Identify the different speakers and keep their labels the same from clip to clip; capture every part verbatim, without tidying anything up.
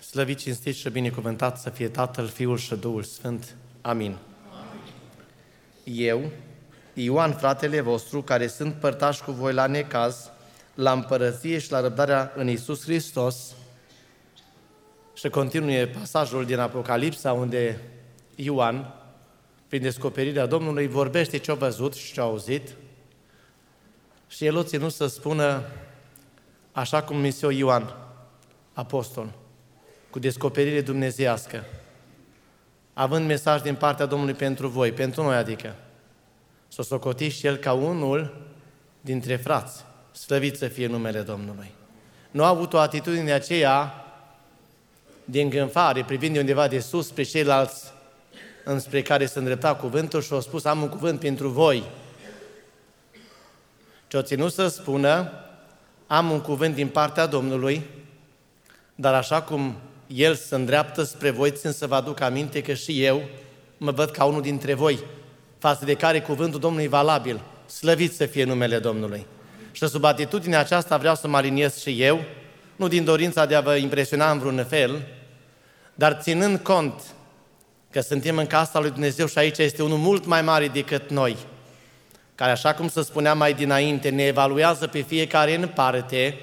Speaker 1: Slăvit, cinstit și binecuvântat să fie Tatăl, Fiul și Duhul Sfânt. Amin. Amin. Eu, Ioan, fratele vostru, care sunt părtaș cu voi la necaz, la împărăție și la răbdarea în Iisus Hristos, și continuă pasajul din Apocalipsa, unde Ioan, prin descoperirea Domnului, vorbește ce-a văzut și ce-a auzit, și el o ținut să spună, așa cum misio Ioan, apostol, cu descoperire dumnezeiască, având mesaj din partea Domnului pentru voi, pentru noi adică, să o socotiți și el ca unul dintre frați, slăvit să fie numele Domnului. Nu a avut o atitudine aceea de îngânfare, privind de undeva de sus spre ceilalți înspre care se îndrepta cuvântul și a spus, am un cuvânt pentru voi. Ce-o ținut să spună, am un cuvânt din partea Domnului, dar așa cum El se îndreaptă spre voi, țin să vă aduc aminte că și eu mă văd ca unul dintre voi, față de care cuvântul Domnului e valabil. Slăvit să fie numele Domnului. Și sub atitudinea aceasta vreau să mă aliniez și eu, nu din dorința de a vă impresiona în vreun fel, dar ținând cont că suntem în casa lui Dumnezeu și aici este unul mult mai mare decât noi, care, așa cum se spunea mai dinainte, ne evaluează pe fiecare în parte,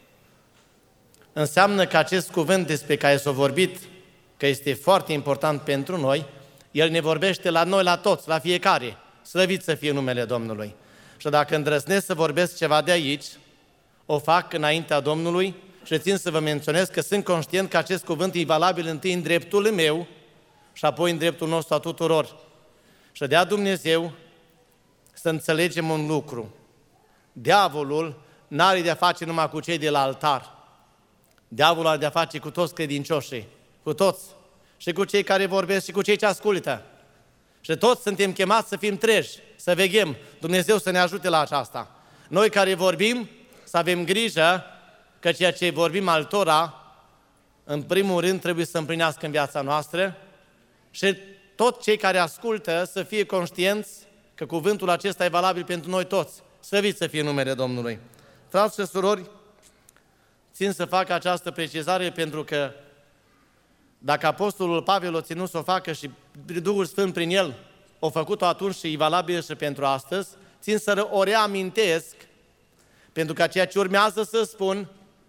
Speaker 1: înseamnă că acest cuvânt despre care s-a vorbit, că este foarte important pentru noi, El ne vorbește la noi, la toți, la fiecare. Slăvit să fie numele Domnului. Și dacă îndrăznesc să vorbesc ceva de aici, o fac înaintea Domnului și țin să vă menționez că sunt conștient că acest cuvânt e valabil întâi în dreptul meu și apoi în dreptul nostru a tuturor. Și dea Dumnezeu să înțelegem un lucru. Diavolul n-are de-a face numai cu cei de la altar. Diavolul are de-a face cu toți credincioșii, cu toți, și cu cei care vorbesc și cu cei ce ascultă. Și toți suntem chemați să fim treji, să veghem. Dumnezeu să ne ajute la aceasta. Noi care vorbim, să avem grijă că ceea ce vorbim altora, în primul rând trebuie să împlinească în viața noastră și tot cei care ascultă să fie conștienți că cuvântul acesta e valabil pentru noi toți. Slăvit să fie numele Domnului. Frați și surori, țin să fac această precizare pentru că dacă Apostolul Pavel o ținut să o facă și Duhul Sfânt prin el o făcut-o atunci și e valabil și pentru astăzi, țin să o reamintesc pentru că ceea ce urmează să spun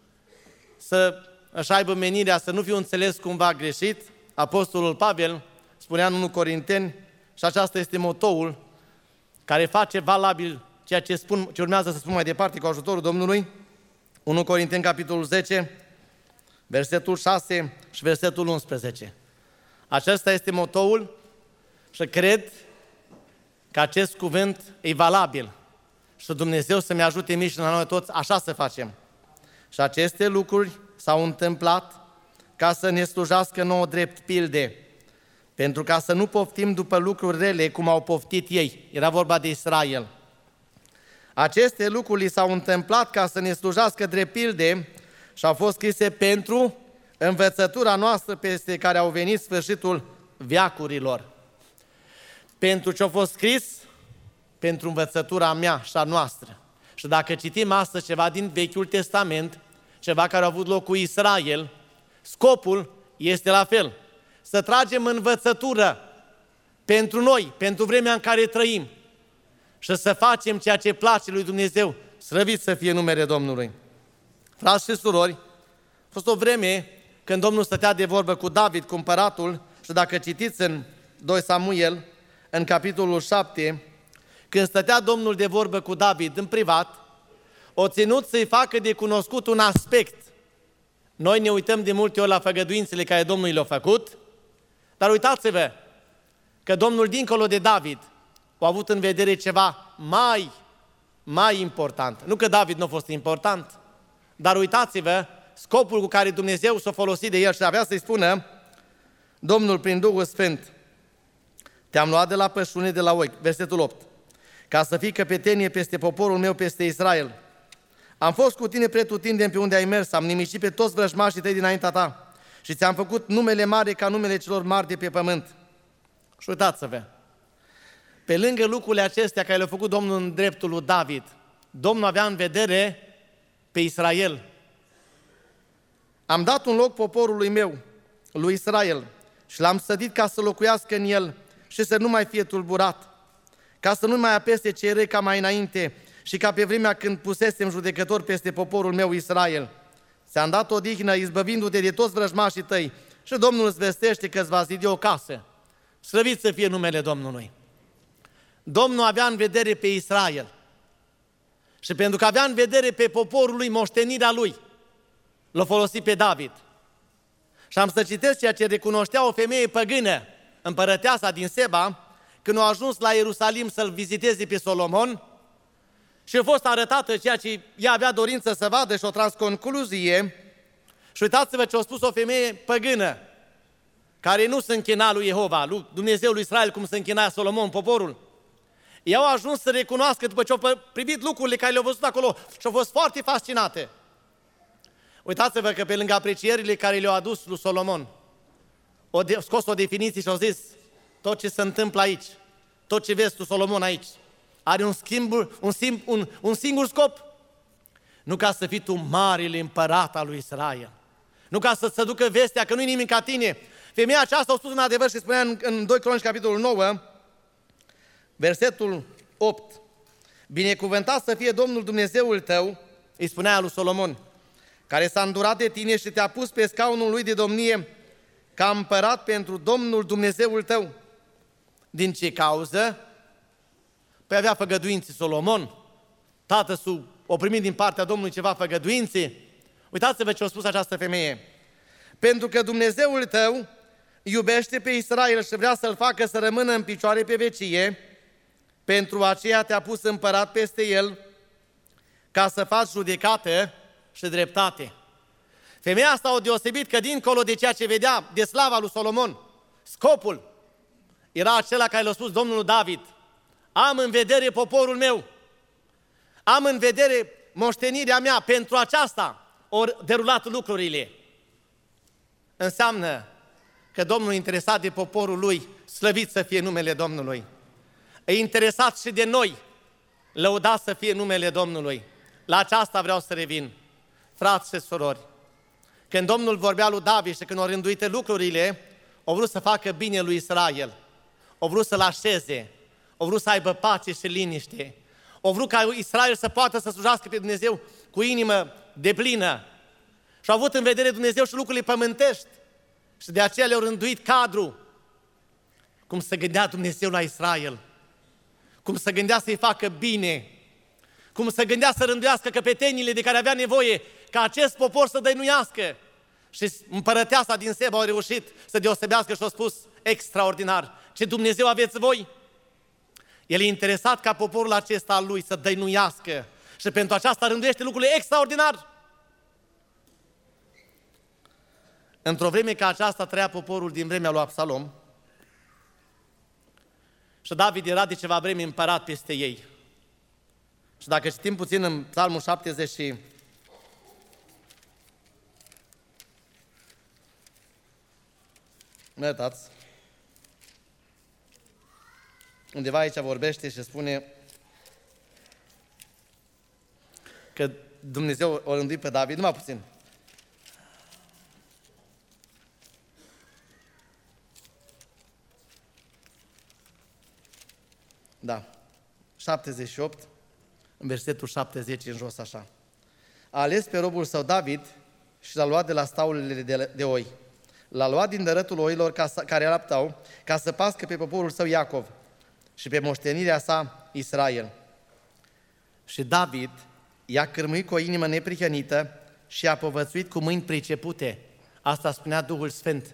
Speaker 1: să își aibă menirea să nu fiu înțeles cumva greșit. Apostolul Pavel spunea în unu Corinteni, și aceasta este motoul care face valabil ceea ce, spun, ce urmează să spun mai departe cu ajutorul Domnului. unu Corinteni, capitolul zece, versetul șase și versetul unsprezece. Acesta este motoul și cred că acest cuvânt e valabil și Dumnezeu să-mi ajute mie și la noi toți așa să facem. Și aceste lucruri s-au întâmplat ca să ne slujească nouă drept pilde, pentru ca să nu poftim după lucruri rele cum au poftit ei. Era vorba de Israel. Aceste lucruri li s-au întâmplat ca să ne slujească drept pilde și au fost scrise pentru învățătura noastră peste care au venit sfârșitul veacurilor. Pentru ce a fost scris? Pentru învățătura mea și a noastră. Și dacă citim astăzi ceva din Vechiul Testament, ceva care a avut loc cu Israel, scopul este la fel. Să tragem învățătură pentru noi, pentru vremea în care trăim și să facem ceea ce place lui Dumnezeu. Slăvit să fie numele Domnului. Frați și surori, a fost o vreme când Domnul stătea de vorbă cu David, cu împăratul, și dacă citiți în doi Samuel, în capitolul șapte, când stătea Domnul de vorbă cu David în privat, o ținut să-i facă de cunoscut un aspect. Noi ne uităm de multe ori la făgăduințele care Domnul le-a făcut, dar uitați-vă că Domnul, dincolo de David, a avut în vedere ceva mai, mai important. Nu că David nu a fost important, dar uitați-vă scopul cu care Dumnezeu s-a folosit de el și avea să-i spună Domnul prin Duhul Sfânt: te-am luat de la pășune, de la ochi, versetul opt, ca să fii căpetenie peste poporul meu, peste Israel. Am fost cu tine pretutindeni pe unde ai mers, am nimicit pe toți vrăjmașii tăi dinaintea ta și ți-am făcut numele mare ca numele celor mari de pe pământ. Și uitați-vă, pe lângă lucrurile acestea care le-a făcut Domnul în dreptul lui David, Domnul avea în vedere pe Israel. Am dat un loc poporului meu, lui Israel, și l-am sădit ca să locuiască în el și să nu mai fie tulburat, ca să nu mai apese cei răi ca mai înainte și ca pe vremea când pusesem judecător peste poporul meu Israel. Ți-am dat odihnă izbăvindu-te de toți vrăjmașii tăi și Domnul îți vestește că îți va zidi o casă. Slăvit să fie numele Domnului. Domnul avea în vedere pe Israel și pentru că avea în vedere pe poporul lui moștenirea lui, l-a folosit pe David. Și am să citesc ceea ce recunoștea o femeie păgână, împărăteasa din Seba, când a ajuns la Ierusalim să-l viziteze pe Solomon și a fost arătată ceea ce ea avea dorință să vadă și o tras concluzie. Și uitați-vă ce a spus o femeie păgână, care nu se închina lui Jehova, lui Dumnezeul lui Israel, cum se închina Solomon, poporul. Ea au ajuns să recunoască după ce au privit lucrurile care le-au văzut acolo și au fost foarte fascinate. Uitați-vă că pe lângă aprecierile care le-au adus lui Solomon, au scos o definiție și au zis: tot ce se întâmplă aici, tot ce vezi tu, Solomon, aici, are un, schimb, un, sim, un, un singur scop. Nu ca să fii tu marele împărat al lui Israel, nu ca să-ți se ducă vestea că nu-i nimic ca tine. Femeia aceasta a spus în adevăr și spunea în, în doi Cronici, capitolul nouă, versetul opt: binecuvântat să fie Domnul Dumnezeul tău, îi spunea lui Solomon, care s-a îndurat de tine și te-a pus pe scaunul lui de domnie ca împărat pentru Domnul Dumnezeul tău. Din ce cauză? Păi avea făgăduințe Solomon, tată su o primit din partea Domnului ceva făgăduințe. Uitați-vă ce a spus această femeie: pentru că Dumnezeul tău iubește pe Israel și vrea să-l facă să rămână în picioare pe vecie, pentru aceea te-a pus împărat peste el, ca să faci judecată și dreptate. Femeia asta o deosebit că dincolo de ceea ce vedea de slava lui Solomon, scopul era acela care l-a spus Domnul David: am în vedere poporul meu, am în vedere moștenirea mea, pentru aceasta au derulat lucrurile. Înseamnă că Domnul e interesat de poporul lui, slăvit să fie numele Domnului. E interesat și de noi, lăudat să fie numele Domnului. La aceasta vreau să revin. Frați și surori, când Domnul vorbea lui David și când au rânduite lucrurile, au vrut să facă bine lui Israel, au vrut să-l așeze, au vrut să aibă pace și liniște, au vrut ca Israel să poată să slujească pe Dumnezeu cu inimă deplină și au avut în vedere Dumnezeu și lucrurile pământești și de aceea le-au rânduit cadru. Cum se gândea Dumnezeu la Israel, cum se gândea să-i facă bine, cum se gândea să rânduiască căpetenile de care avea nevoie ca acest popor să dăinuiască. Și împărăteasa din Seba a reușit să deosebească și a spus extraordinar: ce Dumnezeu aveți voi! El e interesat ca poporul acesta al lui să dăinuiască și pentru aceasta rânduiește lucrurile extraordinar. Într-o vreme ca aceasta trăia poporul din vremea lui Absalom și David era de ceva vreme împărat peste ei. Și dacă citim puțin în Psalmul șaptezeci și mă iertați, undeva aici vorbește și spune că Dumnezeu o rânduit pe David, numai puțin. Da, șaptezeci și opt, în versetul șaptezeci în jos așa. A ales pe robul său David și l-a luat de la staulele de, de oi. L-a luat din dărătul oilor ca să, care laptau, ca să pască pe poporul său Iacov și pe moștenirea sa Israel. Și David i-a cârmuit cu o inimă neprihănită și a povățuit cu mâini pricepute. Asta spunea Duhul Sfânt.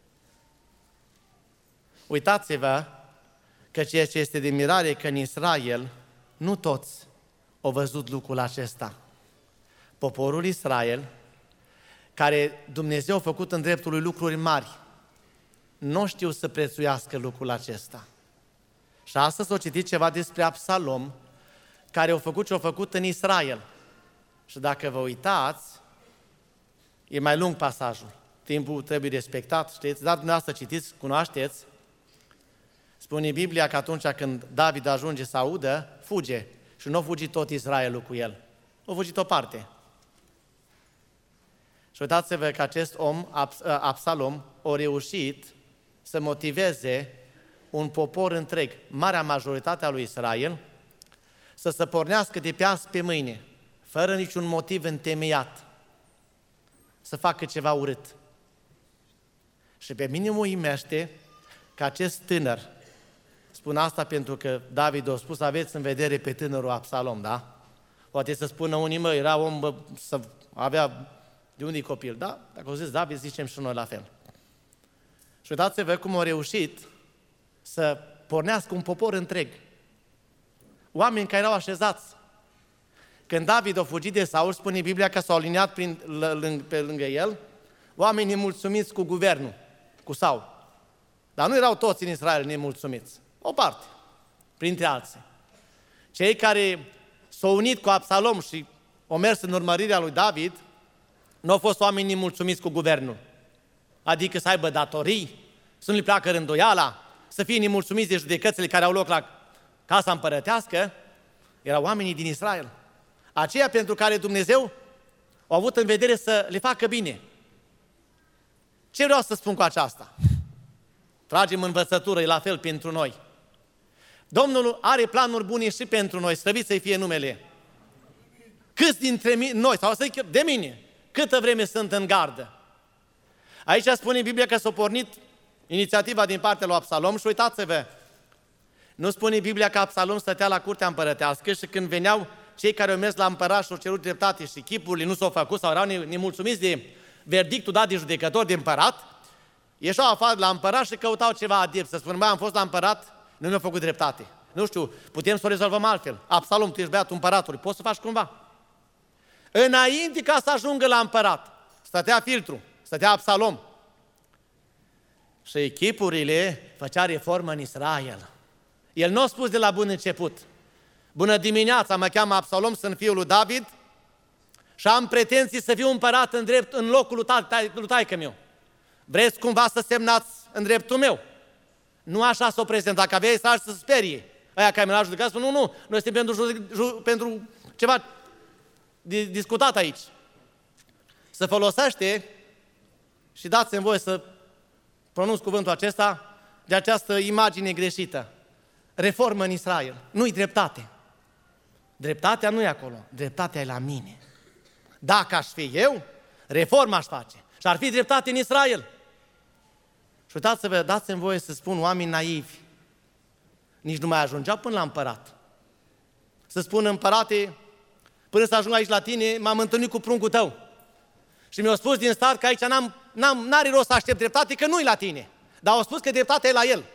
Speaker 1: Uitați-vă că ceea ce este de mirare că în Israel nu toți au văzut lucrul acesta. Poporul Israel, care Dumnezeu a făcut în dreptul lui lucruri mari, nu știu să prețuiască lucrul acesta. Și astăzi o citit ceva despre Absalom, care a făcut ce a făcut în Israel. Și dacă vă uitați, e mai lung pasajul. Timpul trebuie respectat, știți? Dar dumneavoastră citiți, cunoașteți. Spune Biblia că atunci când David ajunge să audă, fuge. Și nu a fugit tot Israelul cu el. A fugit o parte. Și uitați-vă că acest om, Absalom, a reușit să motiveze un popor întreg, marea majoritate a lui Israel, să se pornească de pe azi pe mâine, fără niciun motiv întemeiat, să facă ceva urât. Și pe mine mă uimește că acest tânăr, spun asta pentru că David a spus, aveți în vedere pe tânărul Absalom, da? Poate să spună unii, mă, era om, bă, să avea, de unde e copil, da? Dacă o zis David, zicem și noi la fel. Și uitați-vă cum a reușit să pornească un popor întreg. Oameni care erau așezați. Când David a fugit de Saul, spune Biblia că s-au aliniat prin, pe lângă el, oamenii nemulțumiți cu guvernul, cu Saul. Dar nu erau toți în Israel nemulțumiți. O parte, printre alții. Cei care s-au unit cu Absalom și au mers în urmărirea lui David, nu au fost oameni nemulțumiți cu guvernul. Adică să aibă datorii, să nu le pleacă rânduiala, să fie nemulțumiți de judecățile care au loc la casa împărătească, erau oamenii din Israel. Aceia pentru care Dumnezeu a avut în vedere să le facă bine. Ce vreau să spun cu aceasta? Tragem învățătură, e la fel pentru noi. Domnul are planuri bune și pentru noi, slăvit să-i fie numele. Câți dintre noi, sau să zic de mine, câtă vreme sunt în gardă? Aici spune Biblia că s-a pornit inițiativa din partea lui Absalom și uitați-vă, nu spune Biblia că Absalom stătea la curtea împărătească și când veneau cei care au mers la împărat și au cerut dreptate și chipurile nu s-au făcut sau erau nemulțumiți de verdictul dat de judecător de împărat, ieșeau afară la împărat și căutau ceva adept, să spună, mai am fost la împărat, nu mi-au făcut dreptate. Nu știu, putem să o rezolvăm altfel. Absalom, tu ești băiatul împăratului, poți să faci cumva? Înainte ca să ajungă la împărat, stătea filtru, stătea Absalom. Și echipurile făcea reformă în Israel. El nu a spus de la bun început, bună dimineața, mă cheamă Absalom, sunt fiul lui David și am pretenții să fiu împărat în, drept, în locul lui, ta, lui taică meu. Vreți cumva să semnați în dreptul meu? Nu așa s-o prezent, dacă aveai să să sperie. Aia care mi-l-a judecat, spun, nu, nu, noi suntem pentru, ju, pentru ceva discutat aici. Se folosește, și dați-mi voie să pronunț cuvântul acesta, de această imagine greșită. Reformă în Israel. Nu-i dreptate. Dreptatea nu e acolo. Dreptatea e la mine. Dacă aș fi eu, reforma aș face. Și ar fi dreptate în Israel. Și uitați-vă, dați-mi voie să spun, oameni naivi, nici nu mai ajungeau până la împărat. Să spun, împărate, până să ajung aici la tine, m-am întâlnit cu pruncul tău. Și mi-au spus din start că aici n-am, n-am, n-are rost să aștept dreptate, că nu-i la tine. Dar au spus că dreptatea e la el.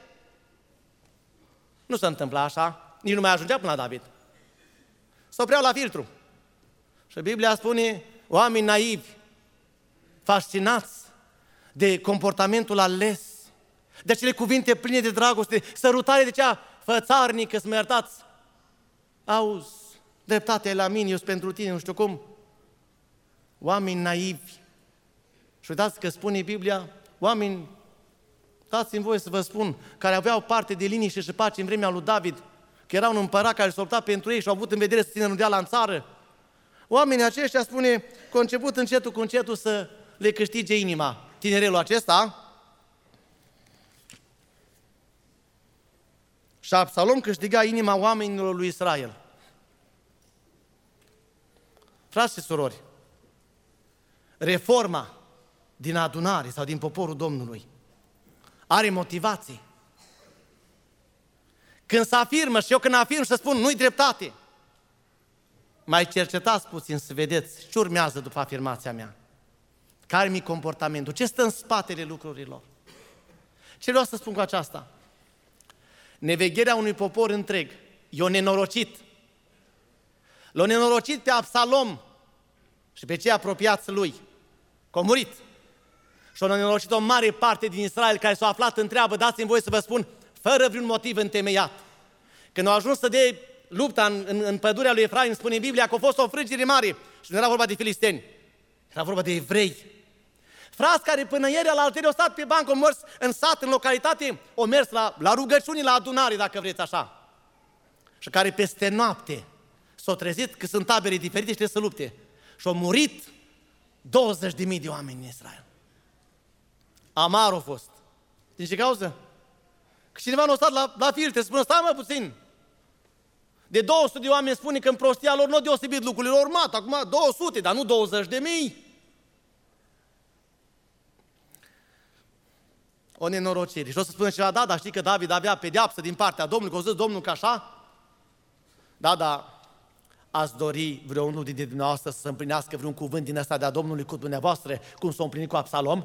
Speaker 1: Nu se întâmpla așa, nici nu mai ajungea până la David. Se opreau la filtru. Și Biblia spune, oameni naivi, fascinați de comportamentul ales, de acele cuvinte pline de dragoste, sărutare de cea fățarnică, să mă iertați. Auzi, dreptatea e la mine, eu sunt pentru tine, nu știu cum. Oameni naivi. Și uitați că spune Biblia, oameni, dați-mi voie să vă spun, care aveau parte de liniște și pace în vremea lui David, că era un împărat care s-a luptat pentru ei și au avut în vedere să țină rânduiala în țară. Oamenii aceștia, spune, că au început încetul cu încetul să le câștige inima. Tinerelul acesta, și Absalom câștiga inima oamenilor lui Israel. Frați și surori, reforma din adunare sau din poporul Domnului are motivații. Când se afirmă, și eu când afirm și spun, nu-i dreptate, mai cercetați puțin să vedeți ce urmează după afirmația mea. Care mi-i comportamentul? Ce stă în spatele lucrurilor? Ce vreau să spun cu aceasta? Nevegherea unui popor întreg i-o nenorocit. L-a nenorocit pe Absalom și pe cei apropiați lui. Că a murit. Și a nenorocit o mare parte din Israel care s-a aflat în treabă, dați-mi voie să vă spun, fără vreun motiv întemeiat. Când au ajuns să dea lupta în, în, în pădurea lui Efraim, spune Biblia că a fost o frângere mare și nu era vorba de filisteni, era vorba de evrei. Frați care până ieri la altere au stat pe bancă, au mers în sat, în localitate, au mers la, la rugăciuni, la adunare, dacă vreți așa. Și care peste noapte s-au trezit că sunt tabere diferite și trebuie să lupte. Și au murit douăzeci de mii de oameni în Israel. Amar a fost. Din ce cauză? Că cineva nu a stat la, la filtre, spune, stai mă puțin. De două sute de oameni spune că în prostia lor nu au deosebit lucrurile, au urmat, acum două sute, dar nu douăzeci de mii. O nenorocire. Și o să spună ceva, da, dar știi că David avea pedeapsă din partea Domnului, că o zis Domnul că așa? Da, da, ați dori vreunul dintre dumneavoastră să împlinească vreun cuvânt din ăsta de-a Domnului cu dumneavoastră, cum s-a împlinit cu Absalom?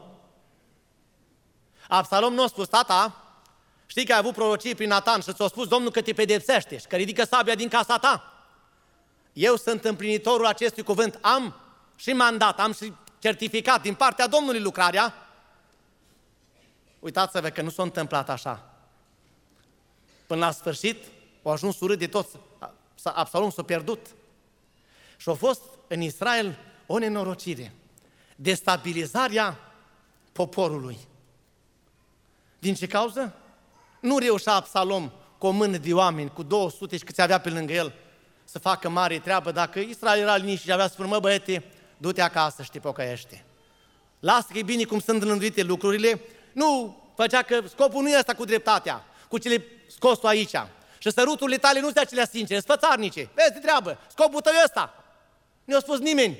Speaker 1: Absalom nu a spus, tata, știi că ai avut prorocii prin Natan și ți-a spus Domnul că te pedepsește și că ridică sabia din casa ta. Eu sunt împlinitorul acestui cuvânt, am și mandat, am și certificat din partea Domnului lucrarea. Uitați-vă că nu s-a întâmplat așa. Până la sfârșit, au ajuns urât de toți. Absalom s-a pierdut. Și a fost în Israel o nenorocire. Destabilizarea poporului. Din ce cauză? Nu reușea Absalom cu o mână de oameni, cu două sute și câți avea pe lângă el, să facă mare treabă. Dacă Israel era liniștit și avea să spună, mă băiete, du-te acasă și te pocăiește. Lasă că e bine cum sunt rânduite lucrurile. Nu făcea că scopul nu e ăsta cu dreptatea, cu cele scos tu aici. Și săruturile tale nu sunt acelea sincere, sunt fățarnice. Vezi de treabă, scopul tău e ăsta. Nu i-a spus nimeni.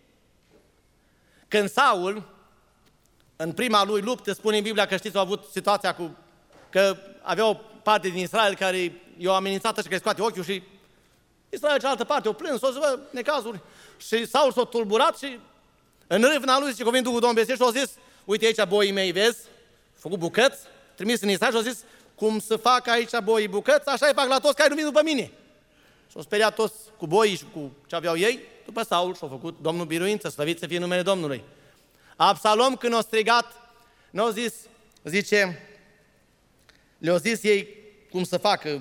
Speaker 1: Când Saul, în prima lui luptă, spune în Biblia că știți, au avut situația cu că avea o parte din Israel care i-a amenințat și că îi scoate ochiul și Israel cealaltă parte o plâns, o zis, bă, necazuri. Și Saul s-a tulburat și în râvna lui zice că a venit Duhul Domnului și a zis, uite aici boii mei, vezi, a făcut bucăți, trimis în Israel și a zis, cum să fac aici boii bucăți, așa îi fac la toți care nu vin după mine. Și-au speriat toți cu boii și cu ce aveau ei, după Saul și-a făcut Domnul biruință, slăvit să fie numele Domnului. Absalom când a strigat, n-a zis, zice, le-au zis ei cum să facă.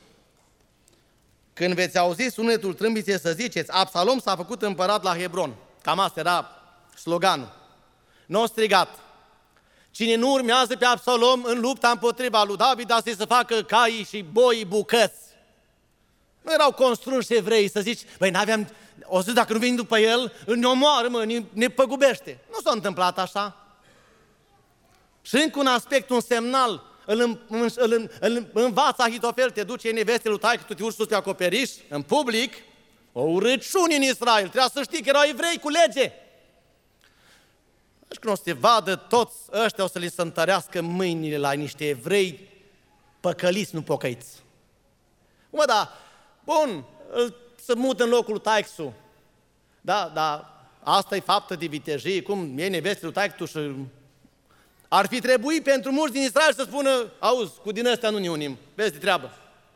Speaker 1: Când veți auzi sunetul trâmbiței să ziceți, Absalom s-a făcut împărat la Hebron. Cam asta era sloganul. N-au strigat. Cine nu urmează pe Absalom în lupta împotriva lui David, asta să facă caii și boii bucăți. Nu erau constrânși evrei să zici, băi, n-aveam, o zis, dacă nu vin după el, ne omoară, mă, ne, ne păgubește. Nu s-a întâmplat așa. Și încă un aspect, un semnal, îl, îl, îl, îl învață Ahitofel, te duce în neveste lui taică, tu te urci sus pe acoperiș, în public, o urăciune în Israel, trebuia să știi că erau evrei cu lege. Și când o să te vadă toți ăștia, o să li se întărească mâinile la niște evrei păcăliți, nu pocăiți. Mă, da, bun, să mut în locul lui taică-su. Da, da, asta e faptă de vitejie, cum e neveste lui taică și ar fi trebuit pentru mulți din Israel să spună, auzi, cu din ăstea nu ne unim, vezi de treabă.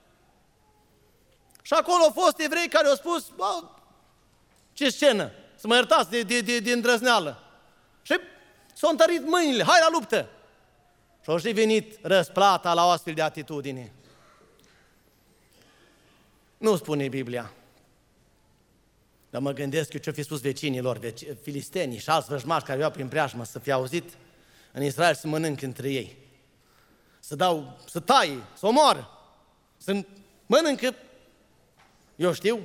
Speaker 1: Și acolo au fost evrei care au spus, bă, ce scenă, să mă iertați de, de, de, de îndrăzneală. Și s-au întărit mâinile, hai la luptă! Și au și venit răsplata la o astfel de atitudine. Nu spune Biblia. Dar mă gândesc eu ce-o fi spus vecinilor, veci, filistenii și alți vrăjmași care aveau prin preajmă să fie auzit în Israel să mănânc între ei. Să dau, să taie, să omoară, să mănâncă. Eu știu.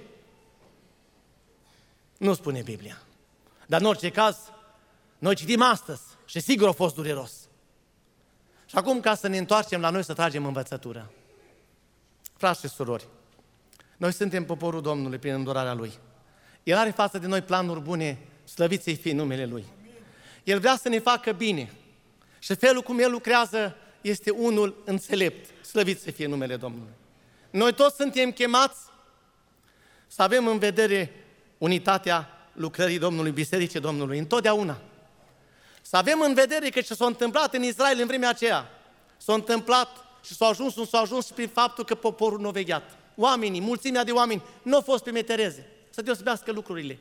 Speaker 1: Nu spune Biblia. Dar în orice caz, noi citim astăzi și sigur a fost dureros. Și acum, ca să ne întoarcem la noi, să tragem învățătură. Frați și surori, noi suntem poporul Domnului prin îndurarea Lui. El are față de noi planuri bune, slăvit să-i fie numele Lui. El vrea să ne facă bine. Și felul cum El lucrează este unul înțelept, slăvit să fie numele Domnului. Noi toți suntem chemați să avem în vedere unitatea lucrării Domnului, Bisericii Domnului, întotdeauna. Să avem în vedere că ce s-a întâmplat în Israel în vremea aceea, s-a întâmplat și s-a ajuns, nu s-a ajuns prin faptul că poporul nu a vegheat. Oamenii, mulțimea de oameni, nu au fost pe metereze, să deosebească lucrurile.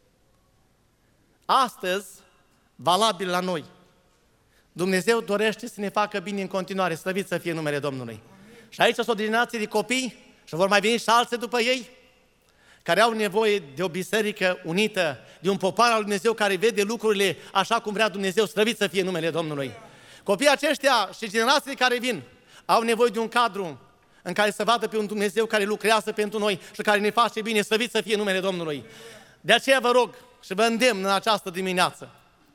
Speaker 1: Astăzi, valabil la noi, Dumnezeu dorește să ne facă bine în continuare, slăvit să fie numele Domnului. Și aici sunt o generație de copii și vor mai veni și alții după ei, care au nevoie de o biserică unită, de un popor al lui Dumnezeu care vede lucrurile așa cum vrea Dumnezeu, slăvit să fie numele Domnului. Copiii aceștia și generațiile care vin au nevoie de un cadru în care să vadă pe un Dumnezeu care lucrează pentru noi și care ne face bine, slăvit să fie numele Domnului. De aceea vă rog și vă îndemn în această dimineață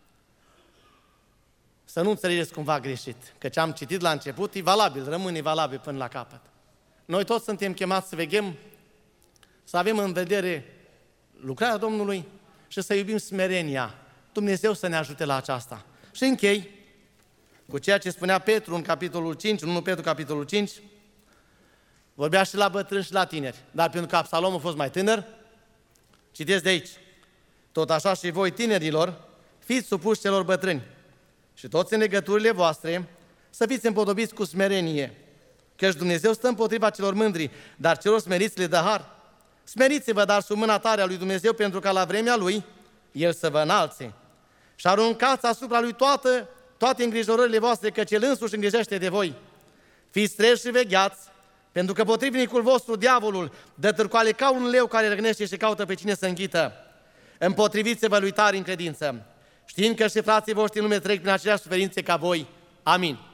Speaker 1: să nu înțelegeți cumva greșit, că ce am citit la început e valabil, rămâne valabil până la capăt. Noi toți suntem chemați să veghem, să avem în vedere lucrarea Domnului și să iubim smerenia. Dumnezeu să ne ajute la aceasta. Și închei cu ceea ce spunea Petru în capitolul cinci, în unu Petru capitolul cinci, vorbea și la bătrâni și la tineri, dar pentru că Absalom a fost mai tânăr, citeți de aici, tot așa și voi tinerilor, fiți supuși celor bătrâni și toți în legăturile voastre să fiți împodobiți cu smerenie, căci Dumnezeu stă împotriva celor mândri, dar celor smeriți le dă har. Smeriți-vă, dar sub mâna tare a lui Dumnezeu, pentru ca la vremea Lui El să vă înalțe. Și aruncați asupra Lui toate, toate îngrijorările voastre, căci El însuși îngrijește de voi. Fiți treji și vegheați, pentru că potrivnicul vostru, diavolul, dă târcoale ca un leu care răgnește și caută pe cine să înghită. Împotriviți-vă lui tare în credință, știind că și frații voștri în lume trec prin aceleași suferințe ca voi. Amin.